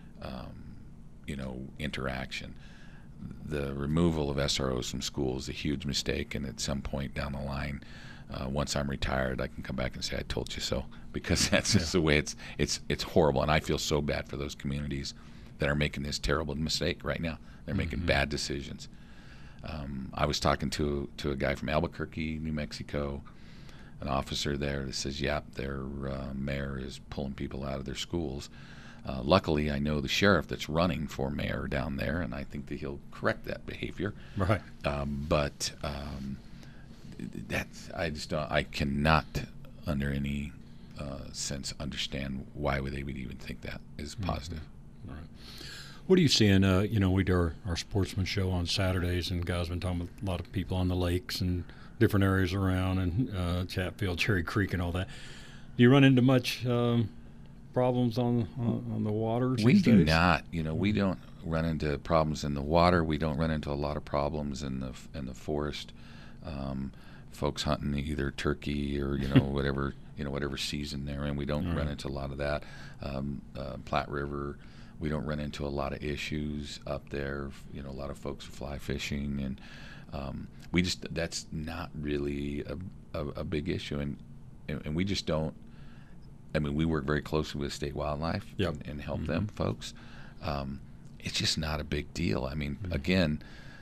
interaction? The removal of SROs from schools is a huge mistake, and at some point down the line, once I'm retired, I can come back and say I told you so, because that's just the way it's horrible, and I feel so bad for those communities that are making this terrible mistake right now. They're making bad decisions. I was talking to a guy from Albuquerque, New Mexico, an officer there that says, their mayor is pulling people out of their schools. Luckily, I know the sheriff that's running for mayor down there, and I think that he'll correct that behavior. Right. But I cannot, under any sense, understand why they would even think that is positive. Right. What are you seeing? We do our sportsman show on Saturdays, and guys been talking with a lot of people on the lakes and different areas around, and Chatfield, Cherry Creek, and all that. Do you run into much problems on the waters? We these do days? not. We don't run into problems in the water. We don't run into a lot of problems in the forest. Folks hunting either turkey or whatever season they're in. We don't run into a lot of that. Platte River, we don't run into a lot of issues up there. A lot of folks fly fishing, and that's not really a big issue, and we just don't. I mean, we work very closely with state wildlife and help them folks. It's just not a big deal. I mean, again,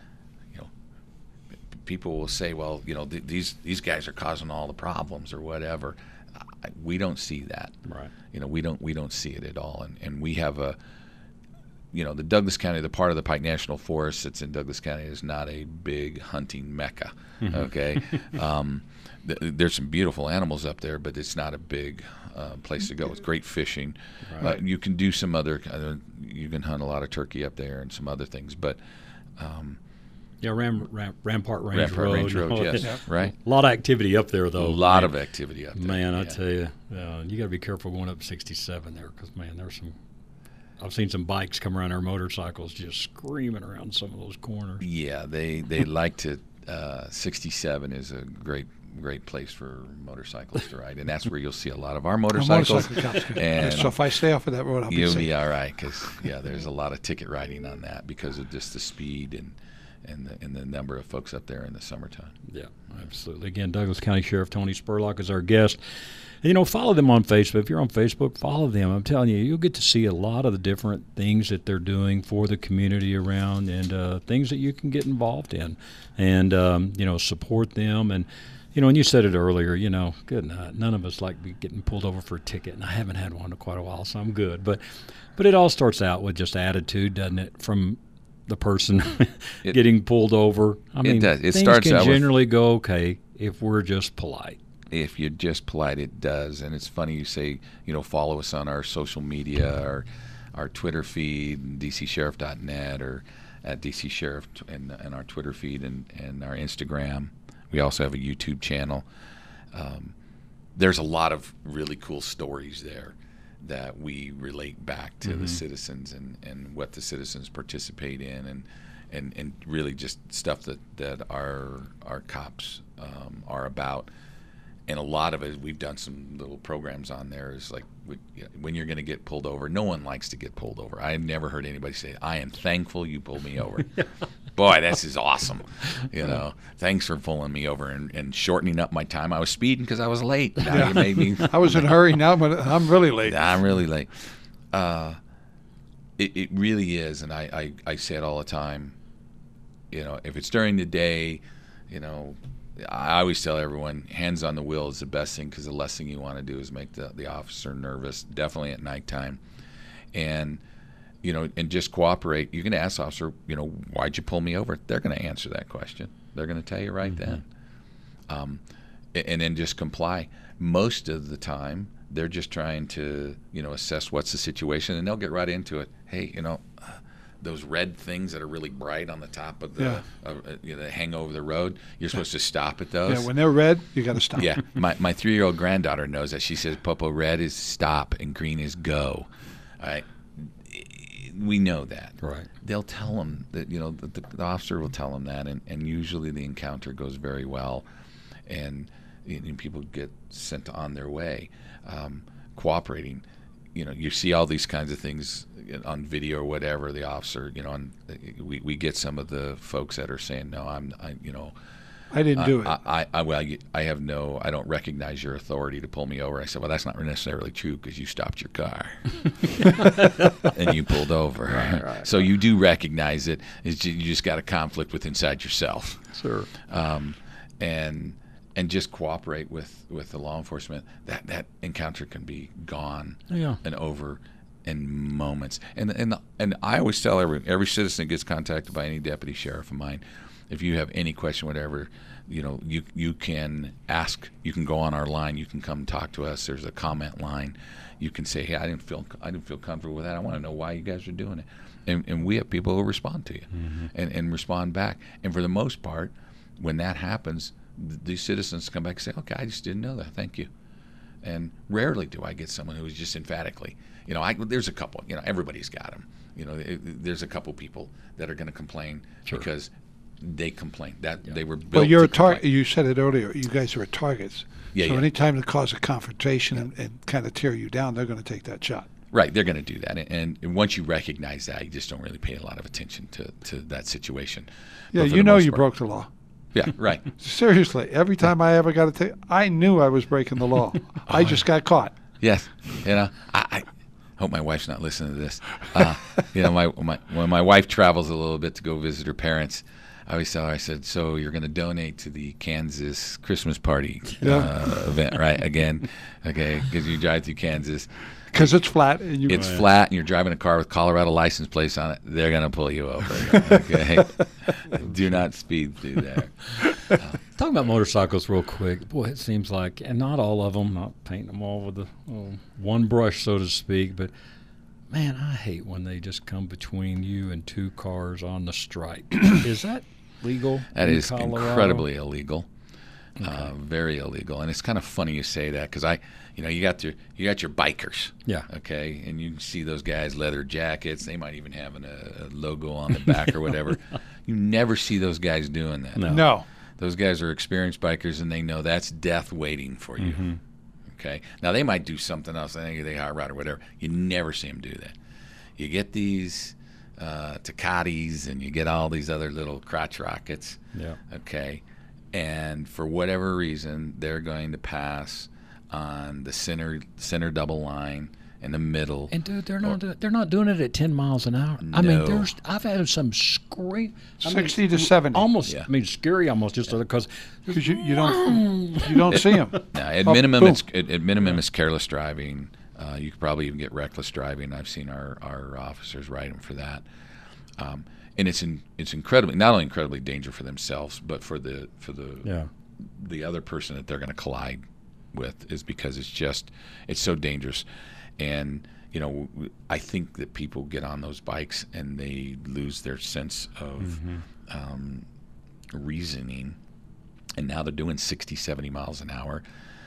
people will say, well, these guys are causing all the problems or whatever. We don't see that. Right. We don't see it at all. And we have the Douglas County, the part of the Pike National Forest that's in Douglas County is not a big hunting mecca. Okay. There's some beautiful animals up there, but it's not a big place to go. It's great fishing. Right. You can do some other. You can hunt a lot of turkey up there and some other things, but. Rampart Range Road. Yes, right. A lot of activity up there, though. A lot of activity up there. Man, I tell you, you got to be careful going up 67 there because, man, there's some. I've seen some bikes come around, our motorcycles just screaming around some of those corners. Yeah, they like to. 67 is a great place for motorcyclists to ride, and that's where you'll see a lot of our motorcycles. And so if I stay off of that road, I'll be you'll safe. be all right because there's a lot of ticket riding on that because of just the speed and the number of folks up there in the summertime. Yeah, absolutely. Again, Douglas County Sheriff Tony Spurlock is our guest. And, follow them on Facebook. If you're on Facebook, follow them. I'm telling you, you'll get to see a lot of the different things that they're doing for the community around and things that you can get involved in and, support them. And, and you said it earlier, good night. None of us like getting pulled over for a ticket, and I haven't had one in quite a while, so I'm good. But it all starts out with just attitude, doesn't it, from the person getting pulled over? I mean, it does. It things starts can out generally go okay if we're just polite. If you're just polite, it does. And it's funny you say, follow us on our social media, our Twitter feed, dcsheriff.net, or at dcsheriff and our Twitter feed and our Instagram. We also have a YouTube channel. There's a lot of really cool stories there that we relate back to the citizens and what the citizens participate in and really just stuff that our cops are about. And a lot of it, we've done some little programs on there. Is like when you're going to get pulled over. No one likes to get pulled over. I've never heard anybody say, "I am thankful you pulled me over." Boy, this is awesome. Thanks for pulling me over and shortening up my time. I was speeding because I was late. Now you made me. I was in a hurry now, but I'm really late. I'm really late. It really is, and I say it all the time. If it's during the day, I always tell everyone, hands on the wheel is the best thing because the last thing you want to do is make the officer nervous, definitely at nighttime. And, and just cooperate. You can ask the officer, why'd you pull me over? They're going to answer that question. They're going to tell you right then. And then just comply. Most of the time, they're just trying to, assess what's the situation, and they'll get right into it. Hey, those red things that are really bright on the top of the that hang over the road. You're supposed to stop at those. Yeah, when they're red, you got to stop. Yeah, my 3-year-old granddaughter knows that. She says, "Popo, red is stop and green is go." All right, we know that. Right. They'll tell them that the officer will tell them that, and usually the encounter goes very well, and people get sent on their way. Cooperating. You see all these kinds of things on video or whatever. The officer, we get some of the folks that are saying, "No, I didn't do it." I don't recognize your authority to pull me over. I said, "Well, that's not necessarily true because you stopped your car and you pulled over. Right, so you do recognize it. You just got a conflict with inside yourself." Sure. And just cooperate with the law enforcement. That encounter can be gone and over in moments. And I always tell every citizen that gets contacted by any deputy sheriff of mine, if you have any question, whatever, you can ask. You can go on our line. You can come talk to us. There's a comment line. You can say, "Hey, I didn't feel comfortable with that. I want to know why you guys are doing it." And we have people who respond to you and respond back. And for the most part, when that happens, these citizens come back and say, "Okay, I just didn't know that. Thank you." And rarely do I get someone who is just emphatically, there's a couple, everybody's got them. There's a couple people that are going to complain because they complain that they were built. Well, you're to a target. complain. You said it earlier. You guys are targets. Yeah, so yeah. anytime to cause a confrontation and kind of tear you down, they're going to take that shot. Right, they're going to do that. And once you recognize that, you just don't really pay a lot of attention to that situation. Yeah, But for you the know most you part- broke the law. Yeah, right. Seriously, every time I ever got a ticket, I knew I was breaking the law. I just got caught. Yes, I hope my wife's not listening to this. When my wife travels a little bit to go visit her parents, I always tell her, I said, so you're going to donate to the Kansas Christmas party event, right? Again, okay, because you drive through Kansas. Because it's flat. And It's flat, and you're driving a car with Colorado license plates on it. They're going to pull you over. Okay, do not speed through there. Talking about motorcycles real quick, boy, it seems like, and not all of them, not painting them all with one brush, so to speak, but man, I hate when they just come between you and two cars on the stripe. Is that legal? That in is Colorado? incredibly illegal, very illegal. And it's kind of funny you say that because you got your bikers, Yeah. okay, and you can see those guys, leather jackets. They might even have a logo on the back or whatever. You never see those guys doing that. No. Those guys are experienced bikers, and they know that's death waiting for you. Mm-hmm. Okay. Now they might do something else. I think they hot rod or whatever. You never see them do that. You get these Takatis, and you get all these other little crotch rockets. Yeah. Okay. And for whatever reason, they're going to pass on the center double line in the middle. And dude, they're not doing it at 10 miles an hour. I mean, No. I've had some scream 60 to 70. almost. Yeah. I mean, scary almost just because. Because you don't see them. Now, at Oh, minimum, boom. at minimum, it's careless driving. You could probably even get reckless driving. I've seen our officers write them for that. And it's incredibly, not only incredibly dangerous for themselves, but for the other person that they're going to collide with, is because it's so dangerous. And I think that people get on those bikes and they lose their sense of reasoning, and now they're doing 60, 70 miles an hour.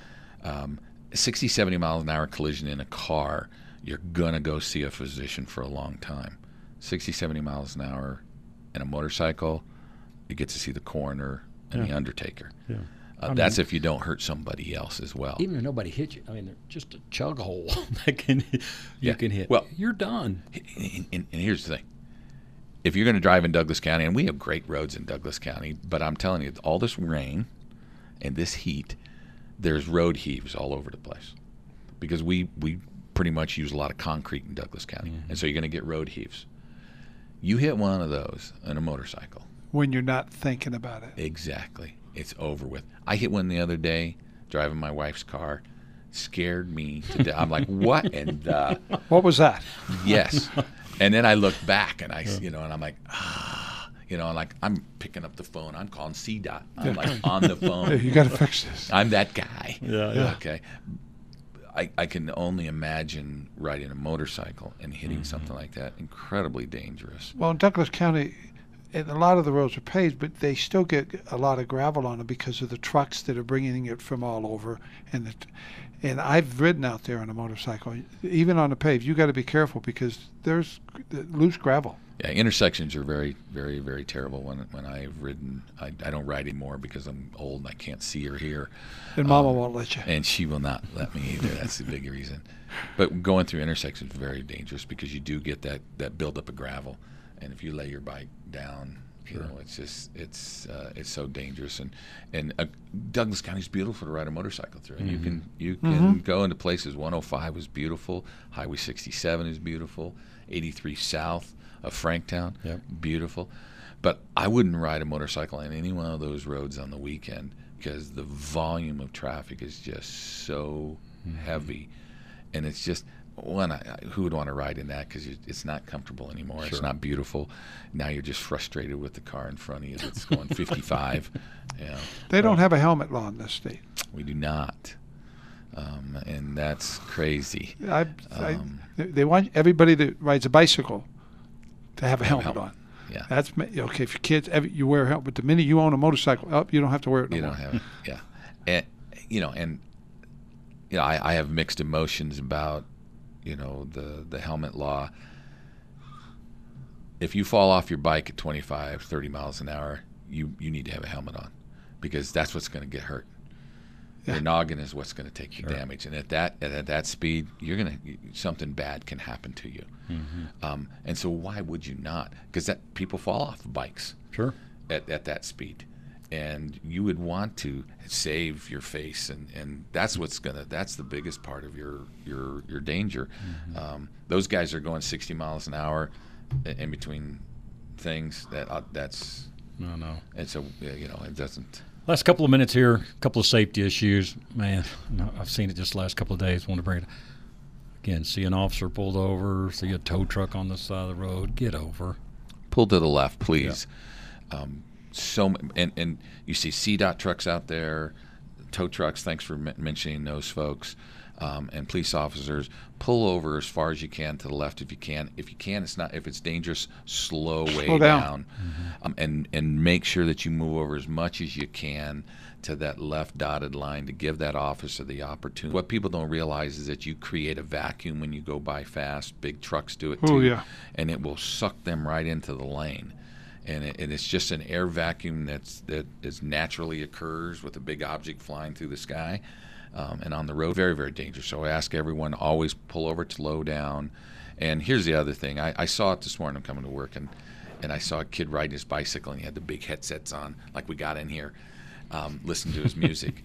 60, 70 miles an hour collision in a car, you're going to go see a physician for a long time. 60, 70 miles an hour in a motorcycle, you get to see the coroner and the undertaker. Yeah. That's if you don't hurt somebody else as well. Even if nobody hits you, I mean, they're just a chug hole that can hit. Well, you're done. And here's the thing. If you're going to drive in Douglas County, and we have great roads in Douglas County, but I'm telling you, all this rain and this heat, there's road heaves all over the place. Because we pretty much use a lot of concrete in Douglas County. Mm-hmm. And so you're going to get road heaves. You hit one of those on a motorcycle. When you're not thinking about it. Exactly. It's over with. I hit one the other day, driving my wife's car. Scared me to death. I'm like, what in the... What was that? Yes. And then I looked back, and and I'm like, and like, I'm picking up the phone. I'm calling CDOT. I'm like on the Hey, phone. you got to fix this. I'm that guy. Yeah. Okay. I can only imagine riding a motorcycle and hitting something like that. Incredibly dangerous. Well, in Douglas County, and a lot of the roads are paved, but they still get a lot of gravel on them because of the trucks that are bringing it from all over. And I've ridden out there on a motorcycle, even on the paved. You got to be careful because there's loose gravel. Yeah, intersections are very, very, very terrible. When I've ridden, I don't ride anymore because I'm old and I can't see or hear. And Mama won't let you. And she will not let me either. That's the big reason. But going through intersections is very dangerous because you do get that buildup of gravel. And if you lay your bike down, it's just it's so dangerous. And Douglas County is beautiful to ride a motorcycle through. And you can go into places. 105 is beautiful. Highway 67 is beautiful. 83 south of Franktown, beautiful. But I wouldn't ride a motorcycle on any one of those roads on the weekend because the volume of traffic is just so heavy, and it's just who would want to ride in that because it's not comfortable anymore. It's not beautiful. Now you're just frustrated with the car in front of you that's going 55. They don't have a helmet law in this state. We do not, and that's crazy. They want everybody that rides a bicycle to have a helmet on. Yeah. That's okay. If your kids, you wear a helmet. But the minute you own a motorcycle, you don't have to wear it no You more. don't have it. Yeah. And I have mixed emotions about, the helmet law. If you fall off your bike at 25, 30 miles an hour, you need to have a helmet on, because that's what's going to get hurt. Yeah. Your noggin is what's going to take you damage, and at that speed, something bad can happen to you. Mm-hmm. And so why would you not? Because people fall off bikes Sure. at that speed, and you would want to save your face, and that's the biggest part of your danger. Mm-hmm. Those guys are going 60 miles an hour in between things. That's No. and so it doesn't. Last couple of minutes here, a couple of safety issues. Man, I've seen it just the last couple of days. Want to bring it again. See an officer pulled over. See a tow truck on the side of the road. Get over. Pull to the left, please. Yeah. And you see CDOT trucks out there, tow trucks. Thanks for mentioning those folks. And police officers, pull over as far as you can to the left if you can. If you can, if it's dangerous, slow down. Mm-hmm. And make sure that you move over as much as you can to that left dotted line to give that officer the opportunity. What people don't realize is that you create a vacuum when you go by fast. Big trucks do it too. Oh, yeah. And it will suck them right into the lane. And it's just an air vacuum that naturally occurs with a big object flying through the sky. And on the road, very, very dangerous. So I ask everyone, always pull over, slow down. And here's the other thing. I saw it this morning. I'm coming to work, and I saw a kid riding his bicycle, and he had the big headsets on, like we got in here, listening to his music.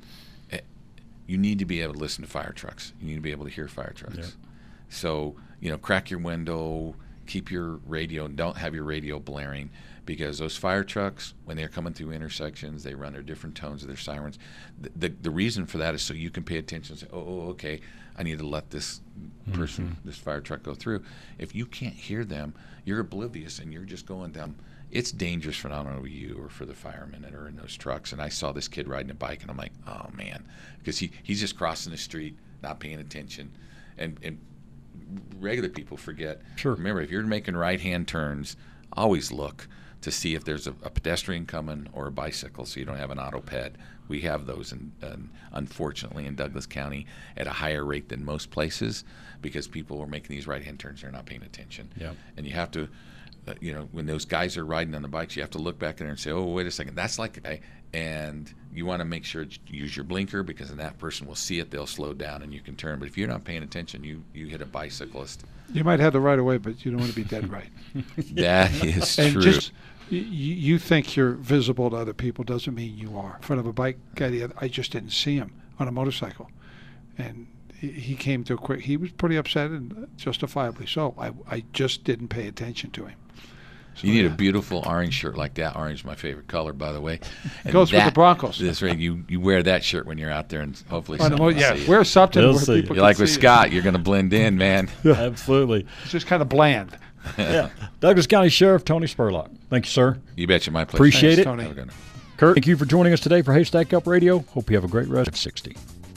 You need to be able to listen to fire trucks. You need to be able to hear fire trucks. Yep. So, crack your window, keep your radio, don't have your radio blaring, because those fire trucks, when they're coming through intersections, they run their different tones of their sirens. The reason for that is so you can pay attention and say, okay, I need to let this person, this fire truck go through. If you can't hear them, you're oblivious and you're just going down. It's dangerous for not only you or for the firemen that are in those trucks. And I saw this kid riding a bike, and I'm like, oh, man, because he's just crossing the street, not paying attention. And regular people forget. Sure. Remember, if you're making right-hand turns, always look to see if there's a pedestrian coming or a bicycle, so you don't have an auto ped. We have those, unfortunately, in Douglas County at a higher rate than most places, because people are making these right-hand turns, they're not paying attention. Yep. And you have to, when those guys are riding on the bikes, you have to look back in there and say, oh, wait a second, that's like a guy. And you want to make sure you use your blinker, because then that person will see it, they'll slow down, and you can turn. But if you're not paying attention, you hit a bicyclist. You might have the right of way, but you don't want to be dead right. That is and true. Just, you think you're visible to other people doesn't mean you are. In front of a bike guy, I just didn't see him on a motorcycle. And he came to a quick, he was pretty upset, and justifiably so. I just didn't pay attention to him. So, you need a beautiful orange shirt like that. Orange is my favorite color, by the way. And goes with the Broncos. That's right. You wear that shirt when you're out there, and hopefully someone will see you. Wear something They'll where see people You're like can with see Scott. You're going to blend in, man. Absolutely. It's just kind of bland. Yeah. Douglas County Sheriff Tony Spurlock. Thank you, sir. You betcha. My pleasure. Appreciate it. Tony. Have a good one. Kurt, thank you for joining us today for Haystack Help Radio. Hope you have a great rest of 60.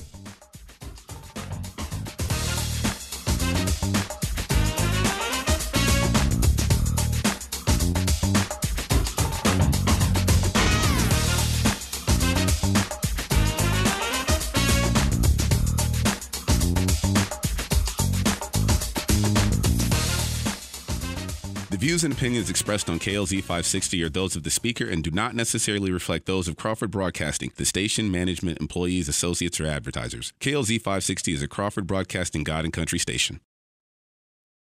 The views and opinions expressed on KLZ 560 are those of the speaker and do not necessarily reflect those of Crawford Broadcasting, the station, management, employees, associates, or advertisers. KLZ 560 is a Crawford Broadcasting God and Country station.